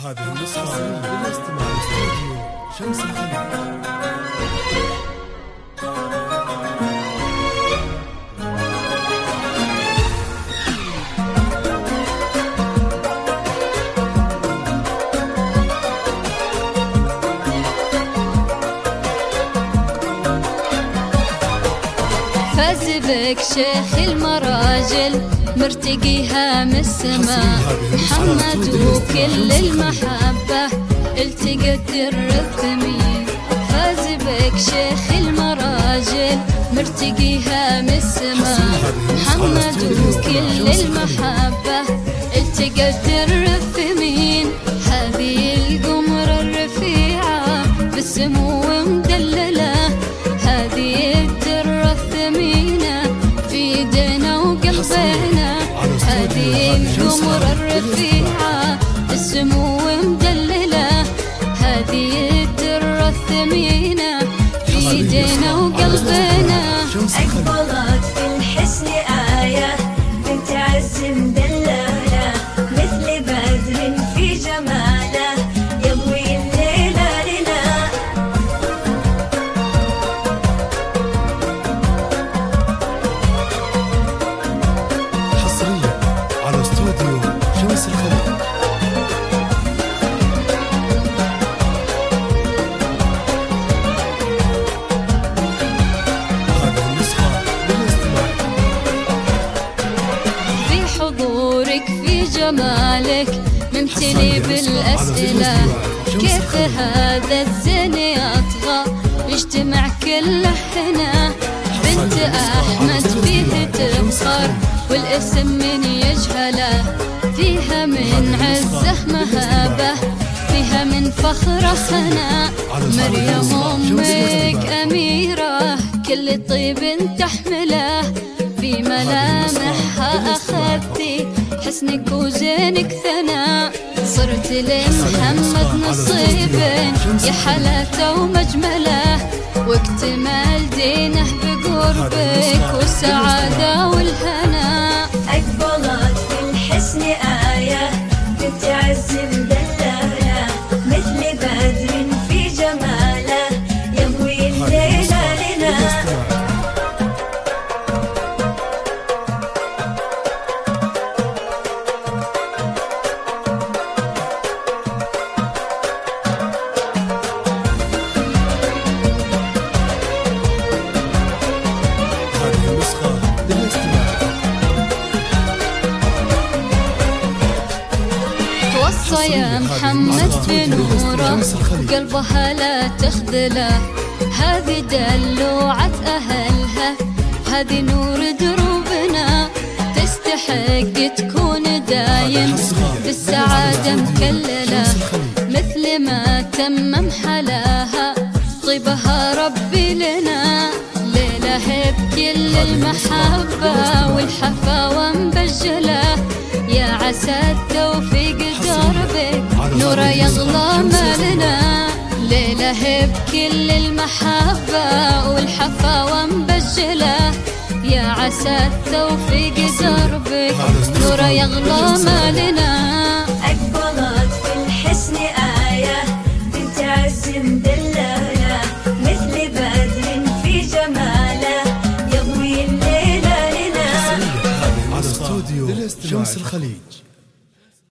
هذه النسخة للاستماع لاستوديو شمس الخليج. فاز بك شيخ المراجل مرتقيها من السماء، محمد وكل المحبة التقت الرثمين. فاز بك شيخ المراجل مرتقيها من السماء، محمد وكل المحبة التقت الرثمين. هذه القمر الرفيعة بالسمو مدللة، هذه الدرة الثمينة في ايدينا وقلبنا. هذه القمر الرفيعة بالسمو مدللة، هذه الدرة الثمينة في ايدينا وقلبنا. أقبلت في الحسن آية بنت عز مدللة، مثل بدر في جماله يضوي الليلة لنا. حصريا على استوديو شمس الخليج. حضورك في جمالك ممتلي بالأسئلة، كيف هذا الزين يطغى يجتمع كل حنا. بنت أحمد فيه تفخر والاسم من يجهله، فيها من عزه مهابة، فيها من فخر خنا. مريم أمك أميرة كل طيب تحمله، في ملامحها أخذتي حسنك وزينك ثنا. صرت لمحمد نصيب يا حلاته ومجمله، واكتمال دينه بقربك والسعادة والهنا. أقبلت في الحسن آية بنت عز مدللة، مثل بدر في جماله يضوي الليلة لنا. توصى يا محمد بنوره وقلبها لا تخذله، هذه دلوعة أهلها، هذه نور دروبنا. تستحق تكون دايم بالسعادة مكللة، مثل ما تمم حلاها طيبها ربي لنا. ليلة بكل المحبة والحفاوة مبجلة، يا عسى التوفيق دربك نوره يغلى مالنا. ليلة بكل المحبة والحفاوة مبجلة، يا عسى التوفيق دربك نوره يغلى مالنا. أقبلت في الحسن آية بنت عز مدللة، مثل بدر في جماله يضوي الليلة لنا. على استوديو شمس الخليج.